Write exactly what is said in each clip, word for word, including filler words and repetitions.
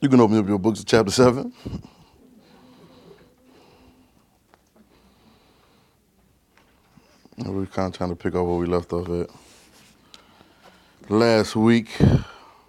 You can open up your books to chapter seven. We're kind of trying to pick up where we left off at last week. And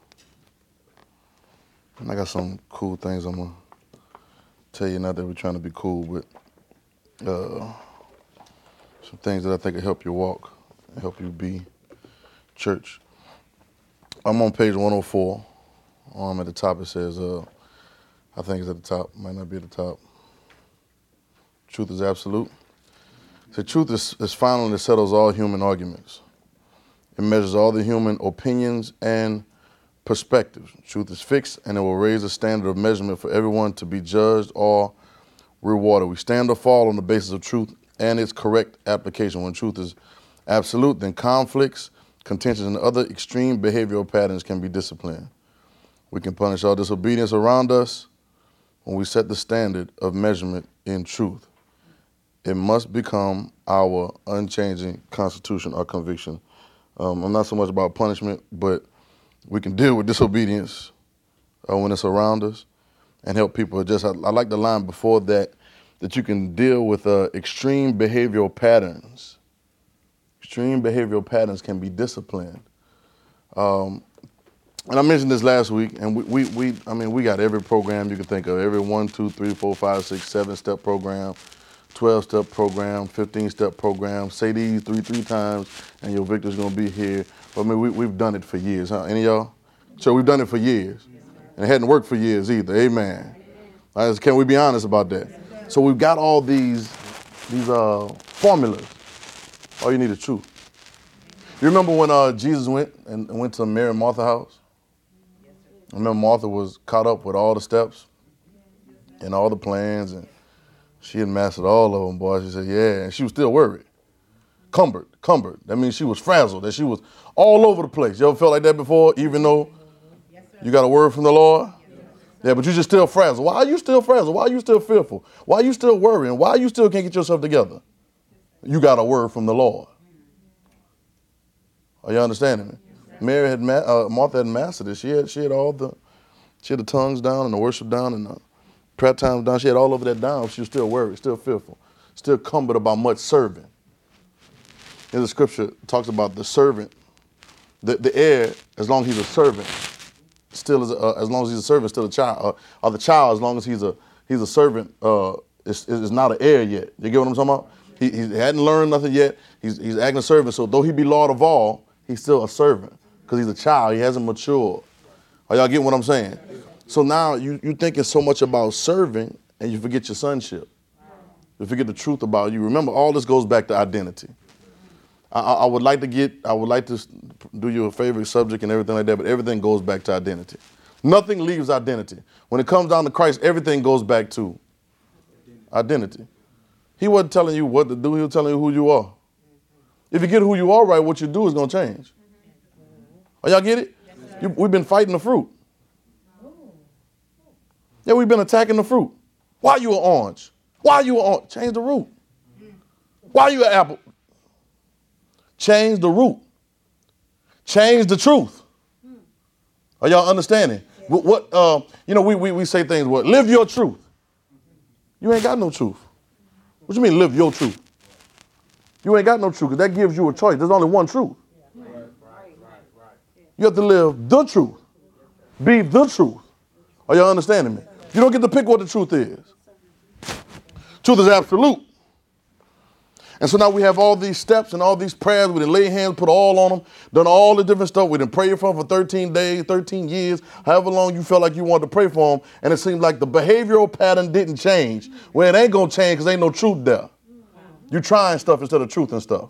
I got some cool things I'm going to tell you. Not that we're trying to be cool, but uh, some things that I think will help you walk, help you be church. I'm on page one oh four. Um, at the top it says, uh, I think it's at the top, might not be at the top. Truth is absolute. The truth is, is final and it settles all human arguments. It measures all the human opinions and perspectives. Truth is fixed and it will raise a standard of measurement for everyone to be judged or rewarded. We stand or fall on the basis of truth and its correct application. When truth is absolute, then conflicts, contentions, and other extreme behavioral patterns can be disciplined. We can punish all disobedience around us when we set the standard of measurement in truth. It must become our unchanging constitution or conviction. Um, I'm not so much about punishment, but we can deal with disobedience uh, when it's around us and help people adjust. I, I like the line before that, that you can deal with uh, extreme behavioral patterns. Extreme behavioral patterns can be disciplined. Um, and I mentioned this last week, and we, we, we, I mean, we got every program you can think of, every one, two, three, four, five, six, seven step program, twelve-step program, fifteen-step program. Say these three, three times, and your victor's gonna be here. But I mean, we, we've done it for years, huh? Any of y'all? So we've done it for years, and it hadn't worked for years either. Amen. Right, can we be honest about that? So we've got all these, these uh, formulas. All you need is truth. You remember when uh, Jesus went and went to Mary and Martha's house? I remember Martha was caught up with all the steps and all the plans, and she had mastered all of them, boy. She said, yeah, and she was still worried. Cumbered, cumbered. That means she was frazzled, that she was all over the place. You ever felt like that before, even though you got a word from the Lord? Yeah, but you just still frazzled. Why are you still frazzled? Why are you still fearful? Why are you still worrying? Why you still can't get yourself together? You got a word from the Lord. Are you understanding me? Mary had, ma- uh, Martha had mastered it. She had, she had all the, she had the tongues down and the worship down and the prayer times down. She had all of that down. She was still worried, still fearful, still cumbered about much serving. In the scripture, it talks about the servant, the, the heir, as long as he's a servant, still is a, uh, as long as he's a servant, still a child, uh, or the child, as long as he's a he's a servant, uh, is, is not an heir yet. You get what I'm talking about? He, he hadn't learned nothing yet. He's he's acting a servant. So though he be Lord of all, he's still a servant because he's a child. He hasn't matured. Are y'all getting what I'm saying? So now you you thinking so much about serving and you forget your sonship. You forget the truth about you. Remember, all this goes back to identity. I, I would like to get, I would like to do you a favorite subject and everything like that, but everything goes back to identity. Nothing leaves identity. When it comes down to Christ, everything goes back to identity. He wasn't telling you what to do. He was telling you who you are. If you get who you are right, what you do is going to change. Oh, y'all get it? You, we've been fighting the fruit. Yeah, we've been attacking the fruit. Why are you an orange? Why are you an orange? Change the root. Why are you an apple? Change the root. Change the truth. Are y'all understanding? What, what uh, you know, we, we, we say things, what, live your truth. You ain't got no truth. What you mean live your truth? You ain't got no truth because that gives you a choice. There's only one truth. You have to live the truth. Be the truth. Are y'all understanding me? You don't get to pick what the truth is. Truth is absolute. And so now we have all these steps and all these prayers. We done lay hands, put all on them, done all the different stuff. We done prayed for them for thirteen days, thirteen years, however long you felt like you wanted to pray for them. And it seemed like the behavioral pattern didn't change. Well, it ain't going to change because ain't no truth there. You trying stuff instead of truth and stuff.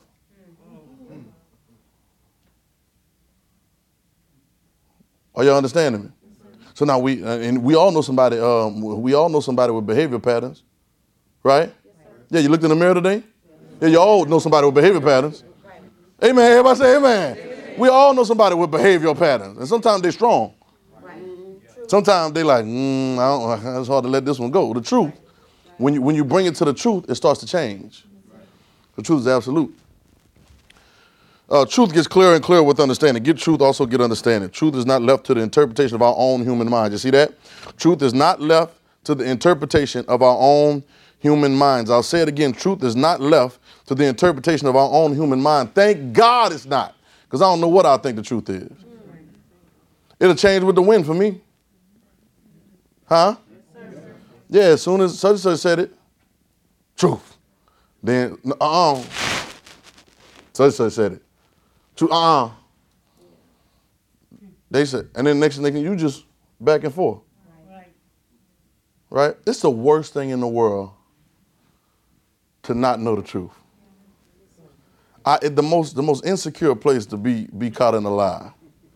Are y'all understanding me? So now we, and we all know somebody, um, we all know somebody with behavior patterns, right? Yeah, you looked in the mirror today? Yeah, you all know somebody with behavior patterns. Amen. Everybody say amen. Amen. We all know somebody with behavioral patterns. And sometimes they're strong. Right. Sometimes they like, mm, I don't, it's hard to let this one go. The truth, when you, when you bring it to the truth, it starts to change. The truth is absolute. Uh, truth gets clearer and clearer with understanding. Get truth, also get understanding. Truth is not left to the interpretation of our own human minds. You see that? Truth is not left to the interpretation of our own human minds. I'll say it again. Truth is not left to the interpretation of our own human mind. Thank God it's not, because I don't know what I think the truth is. It'll change with the wind for me. Huh? Yeah, as soon as such and such said it, truth. Then, uh-uh. Such and such said it. Truth, uh-uh. They said, and then next thing you just back and forth. Right. Right? It's the worst thing in the world to not know the truth. I, it, the most the most insecure place to be be caught in a lie,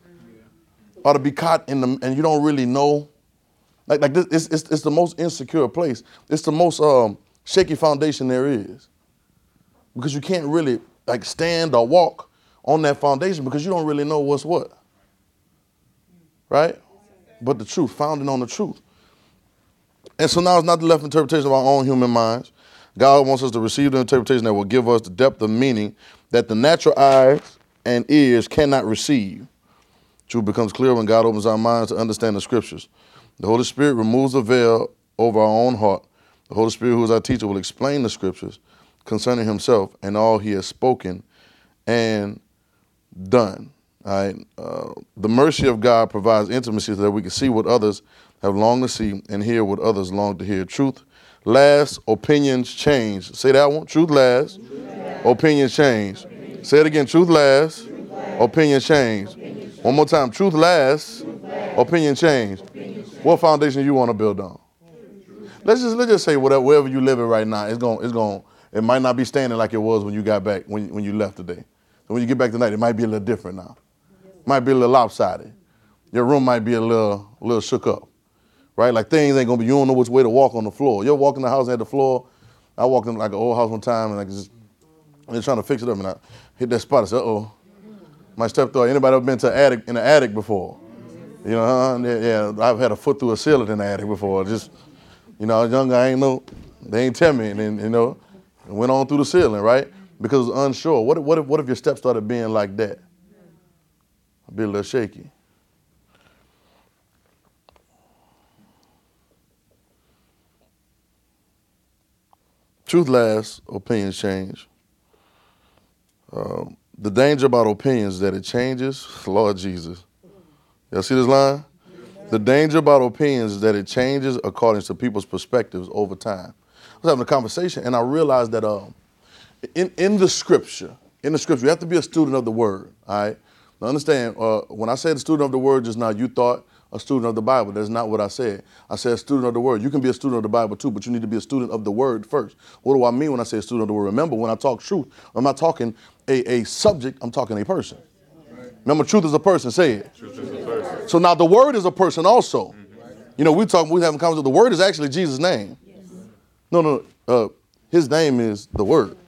or to be caught in the and you don't really know, like like this it's it's, it's the most insecure place. It's the most um, shaky foundation there is, because you can't really like stand or walk on that foundation because you don't really know what's what. Right? But the truth, founded on the truth. And so now it's not the left interpretation of our own human minds. God wants us to receive the interpretation that will give us the depth of meaning that the natural eyes and ears cannot receive. Truth becomes clear when God opens our minds to understand the scriptures. The Holy Spirit removes the veil over our own heart. The Holy Spirit, who is our teacher, will explain the scriptures concerning himself and all he has spoken and done. All right? Uh, the mercy of God provides intimacy so that we can see what others have longed to see and hear what others long to hear. Truth lasts, opinions change. Say that one. Truth lasts, Truth lasts. Opinions change. Opinions. Say it again. Truth lasts, Truth lasts. Opinions change. Opinions. One more time. Truth lasts, Truth lasts. Opinions change. Opinions change. What foundation you want to build on? Let's just let's just say whatever wherever you live in right now, it's going it's going it might not be standing like it was when you got back when when you left today. So when you get back tonight, it might be a little different now. Might be a little lopsided. Your room might be a little a little shook up. Right? Like things ain't gonna be, you don't know which way to walk on the floor. You're walking the house and had the floor. I walked in like an old house one time and I just, they're trying to fix it up and I hit that spot. I said, uh-oh. My step through. Anybody ever been to an attic, in the attic before? You know, huh? Yeah, yeah, I've had a foot through a ceiling in the attic before. Just, you know, I was young, I ain't know, they ain't tell me. And then, you know, it went on through the ceiling, right? Because it was unsure. What if, what if, what if your step started being like that? I'd be a little shaky. Truth lasts, opinions change. Um, the danger about opinions is that it changes. Lord Jesus. Y'all see this line? The danger about opinions is that it changes according to people's perspectives over time. I was having a conversation and I realized that um, in, in the scripture, in the scripture, you have to be a student of the word, all right? Now understand, uh, when I said student of the word just now, you thought a student of the Bible. That's not what I said. I said student of the word. You can be a student of the Bible too, but you need to be a student of the word first. What do I mean when I say a student of the word? Remember, when I talk truth, I'm not talking a, a subject, I'm talking a person. Right. Remember, truth is a person. Say it. Truth is a person. So now the word is a person also. Mm-hmm. You know, we talk, we having conversation. The word is actually Jesus' name. Yes. No, no, uh, his name is the word.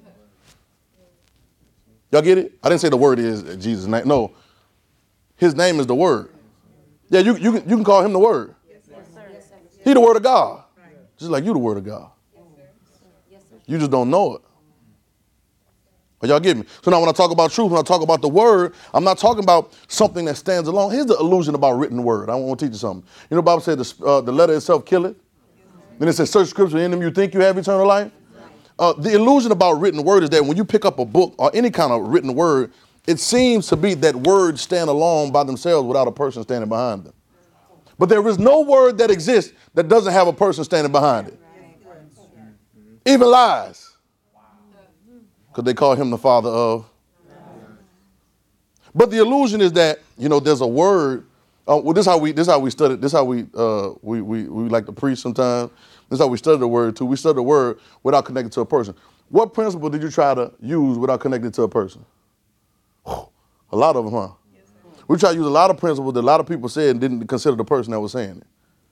Y'all get it? I didn't say the word is Jesus' name. No, his name is the word. Yeah, you you can you can call him the word. Yes, sir. Yes, sir. He the word of God. Right. Just like you the word of God. Yes, sir. Yes, sir. You just don't know it. But y'all get me? So now when I talk about truth, when I talk about the word, I'm not talking about something that stands alone. Here's the illusion about written word. I want to teach you something. You know, the Bible said the, uh, the letter itself killeth. Then it says, search scripture, in them you think you have eternal life. Uh, the illusion about written word is that when you pick up a book or any kind of written word, it seems to be that words stand alone by themselves without a person standing behind them. But there is no word that exists that doesn't have a person standing behind it. Even lies. Because they call him the father of. But the illusion is that, you know, there's a word. Uh, well, this is how we this is how we study. This is how we uh we, we we like to preach sometimes. This is how we study the word too. We study the word without connecting to a person. What principle did you try to use without connecting to a person? A lot of them, huh? Yes, we try to use a lot of principles that a lot of people said and didn't consider the person that was saying it.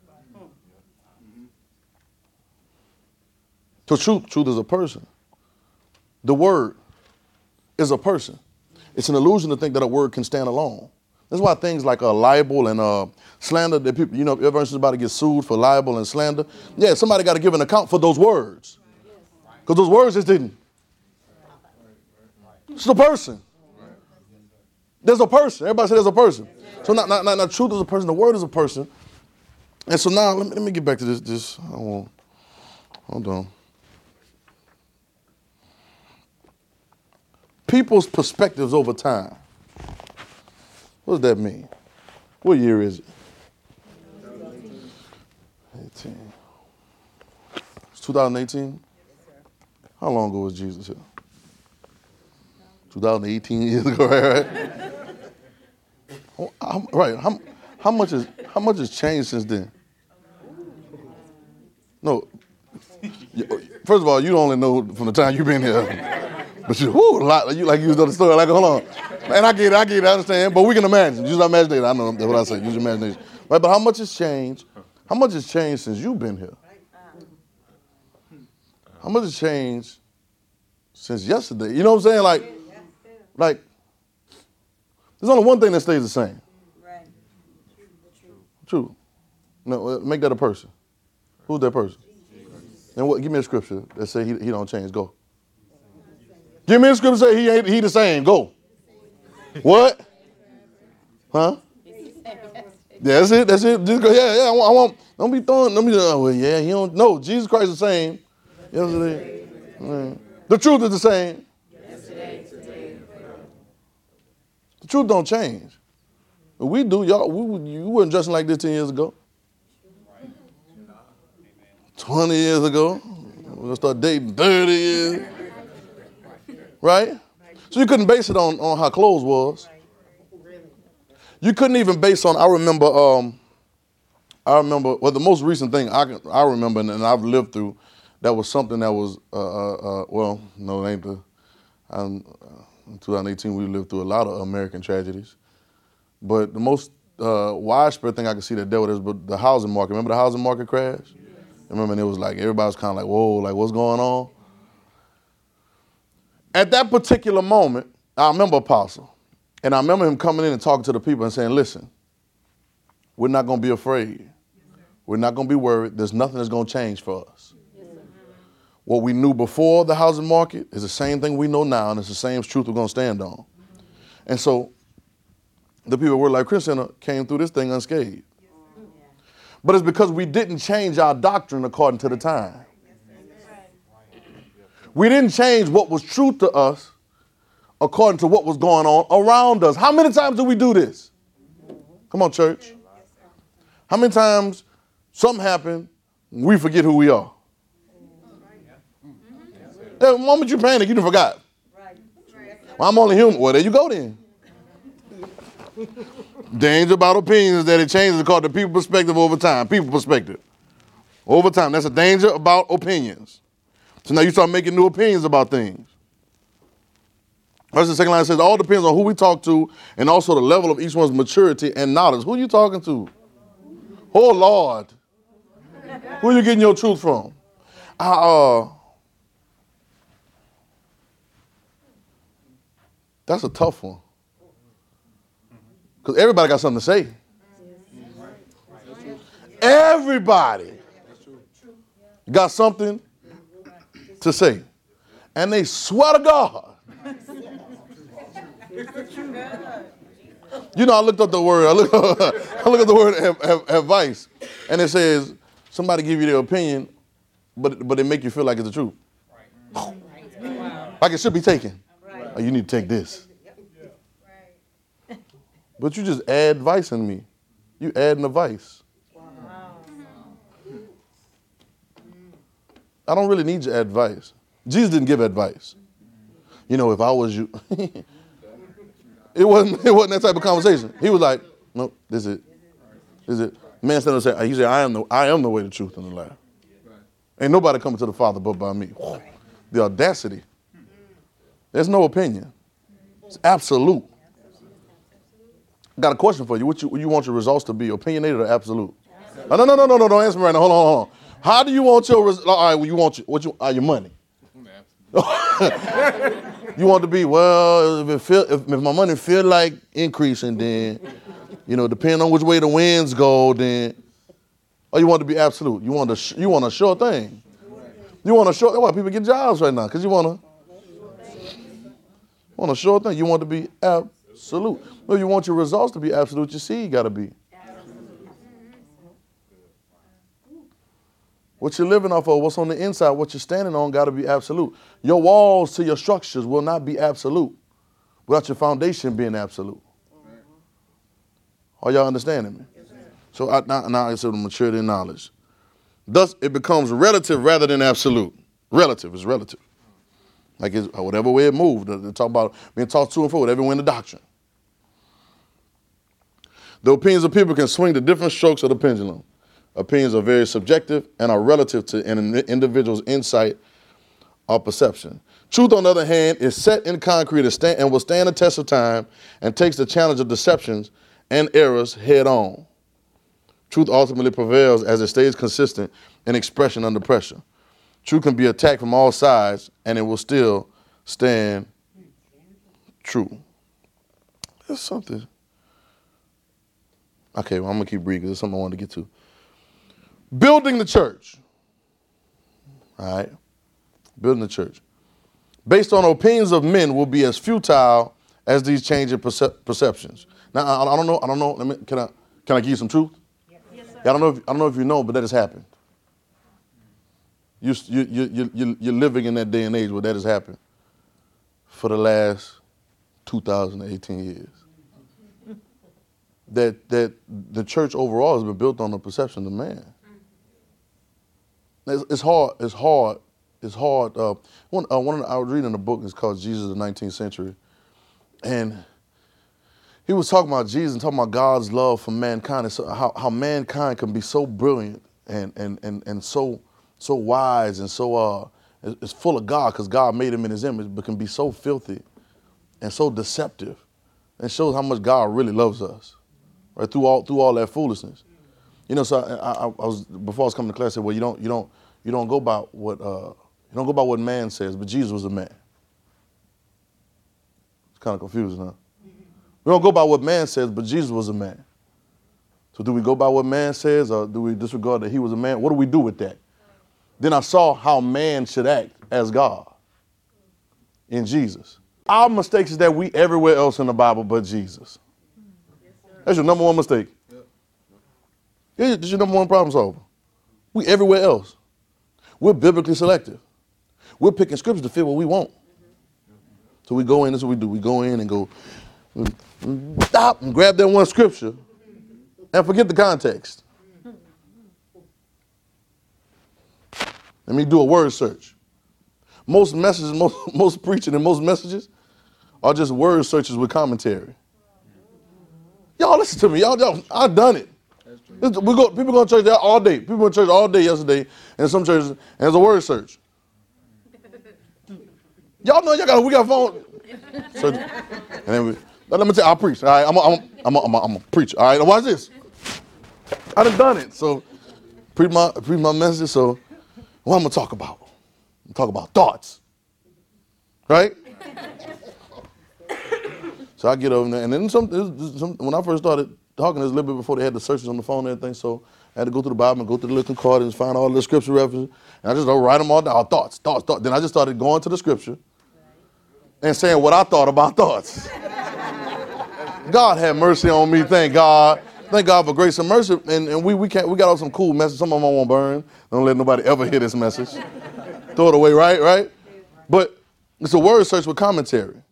So truth, truth is a person. The word is a person. It's an illusion to think that a word can stand alone. That's why things like uh, libel and uh, slander, that people, you know, ever since about to get sued for libel and slander, yeah, somebody got to give an account for those words. Because those words just didn't. It's the person. There's a person. Everybody say there's a person. So not, not, not, not truth is a person. The word is a person. And so now let me, let me get back to this. This I won't. Hold on. People's perspectives over time. What does that mean? What year is it? eighteen. It's two thousand eighteen? How long ago was Jesus here? two thousand eighteen years ago, right? right? Oh, how, right. How, how much is how much has changed since then? No. First of all, you only know from the time you've been here. But you, whoo, a lot. You like you know the story. Like, hold on. And I get it, I get it, I understand. But we can imagine. Use our imagination. I know that's what I say. Use your imagination. Right, but how much has changed? How much has changed since you've been here? How much has changed since yesterday? You know what I'm saying? Like, like, there's only one thing that stays the same. Right. True. No, make that a person. Who's that person? And what? Give me a scripture that say he, he don't change. Go. Give me a scripture that say he ain't he the same. Go. What? Huh? Yeah, that's it. That's it. Just go. Yeah, yeah. I want. I want don't be throwing. Don't be. Oh, well, yeah. You don't. No. Jesus Christ is the same. Yesterday. Right. The truth is the same. Yesterday, today, the truth don't change. But we do. Y'all. We you weren't dressing like this ten years ago. Twenty years ago. We're gonna start dating thirty years. Right? So you couldn't base it on, on how clothes was. You couldn't even base on, I remember, um, I remember, well, the most recent thing I can, I remember and, and I've lived through, that was something that was, uh, uh, uh, well, no, it ain't the, um, in twenty eighteen we lived through a lot of American tragedies. But the most uh, widespread thing I can see that dealt with is but the housing market. Remember the housing market crash? Yes. Remember, and it was like, everybody was kind of like, whoa, like what's going on? At that particular moment, I remember Apostle, and I remember him coming in and talking to the people and saying, listen, we're not going to be afraid. We're not going to be worried. There's nothing that's going to change for us. What we knew before the housing market is the same thing we know now, and it's the same truth we're going to stand on. And so the people at Word Life Christian Center came through this thing unscathed. But it's because we didn't change our doctrine according to the time. We didn't change what was true to us according to what was going on around us. How many times do we do this? Come on, church. How many times something happened, we forget who we are? The moment you panic, you done forgot. Well, I'm only human. Well, there you go then. Danger about opinions is that it changes according to people's perspective over time. People perspective. Over time. That's a danger about opinions. So now you start making new opinions about things. Verse the second line says, all depends on who we talk to and also the level of each one's maturity and knowledge. Who are you talking to? Oh, Lord. Who are you getting your truth from? Uh, that's a tough one. Because everybody got something to say. Everybody got something to say. And they swear to God. You know, I looked up the word, I looked up, I looked up the word av- av- advice, and it says somebody give you their opinion, but but they make you feel like it's the truth. Like it should be taken. Oh, you need to take this. But you just add vice in me. You add a vice. I don't really need your advice. Jesus didn't give advice. You know, if I was you, it wasn't it wasn't that type of conversation. He was like, no, this is it. This is it. Man stand up and say, he said, I am the I am the way, the truth, and the life. Ain't nobody coming to the Father but by me. Whoa. The audacity. There's no opinion. It's absolute. I got a question for you. What you you want your results to be? Opinionated or absolute? No, no, no, no, no, no. Don't answer me right now. Hold on, hold on. How do you want your results? All right, well, you want your, what you uh, your money? You want to be, well, if, it feel, if, if my money feel like increasing, then, you know, depending on which way the winds go, then, or you want to be absolute. You want a, you want a sure thing. You want a sure, that's why people get jobs right now, because you want to, want a sure thing. You want to be absolute. absolute. Well, you want your results to be absolute, your seed got to be. What you're living off of, what's on the inside, what you're standing on got to be absolute. Your walls to your structures will not be absolute without your foundation being absolute. Are y'all understanding me? So I, now, now it's sort of maturity and knowledge. Thus, it becomes relative rather than absolute. Relative is relative. Like it's, whatever way it moved. They talk about being taught to and fro, whatever way in the doctrine. The opinions of people can swing to different strokes of the pendulum. Opinions are very subjective and are relative to an individual's insight or perception. Truth, on the other hand, is set in concrete and, stand, and will stand the test of time and takes the challenge of deceptions and errors head on. Truth ultimately prevails as it stays consistent in expression under pressure. Truth can be attacked from all sides and it will still stand true. There's something. Okay, well, I'm going to keep reading because there's something I wanted to get to. Building the church. All right. Building the church. Based on opinions of men will be as futile as these changing percep- perceptions. Now, I, I don't know. I don't know. Let me, can I can I give you some truth? Yes, sir. Yeah, I don't know. If, I don't know if you know, but that has happened. You you you you you're living in that day and age where that has happened for the last two thousand eighteen years. That that the church overall has been built on the perception of man. It's, it's hard. It's hard. It's hard. Uh, one, uh, one of the, I was reading a book. It's called Jesus of the nineteenth Century, and he was talking about Jesus and talking about God's love for mankind, and so how, how mankind can be so brilliant and and and and so so wise and so uh is full of God because God made him in His image, but can be so filthy and so deceptive, and shows how much God really loves us, right through all through all that foolishness. You know, so I, I, I was before I was coming to class. I said, well, you don't, you don't, you don't go by what uh, you don't go by what man says, but Jesus was a man. It's kind of confusing, huh? We don't go by what man says, but Jesus was a man. So do we go by what man says, or do we disregard that he was a man? What do we do with that? Then I saw how man should act as God in Jesus. Our mistake is that we everywhere else in the Bible but Jesus. That's your number one mistake. This is your number one problem solver. We everywhere else. We're biblically selective. We're picking scriptures to fit what we want. So we go in, this is what we do. We go in and go, stop and grab that one scripture and forget the context. Let me do a word search. Most messages, most, most preaching and most messages are just word searches with commentary. Y'all listen to me. Y'all, y'all I've done it. We go, people go to church there all day. People went to church all day yesterday, and some churches, and there's a word search. Y'all know y'all got we got phone. So, and then we, let me tell you, I'll preach. All right, I'm a, I'm a, I'm a, I'm a, I'm a preach. All right, now watch this. I done done it. So preach my preach my message. So what I'm gonna talk about? I'm talk about thoughts, right? So I get over there, and then some, some when I first started talking, this a little bit before they had the searches on the phone and everything. So I had to go through the Bible and go through the little concordance, find all the scripture references, and I just write them all down. Thoughts, thoughts, thoughts. Then I just started going to the scripture and saying what I thought about thoughts. God had mercy on me. Thank God. Thank God for grace and mercy. And, and we we can't we got all some cool messages. Some of them I won't burn. Don't let nobody ever hear this message. Throw it away, right? Right? But it's a word search with commentary.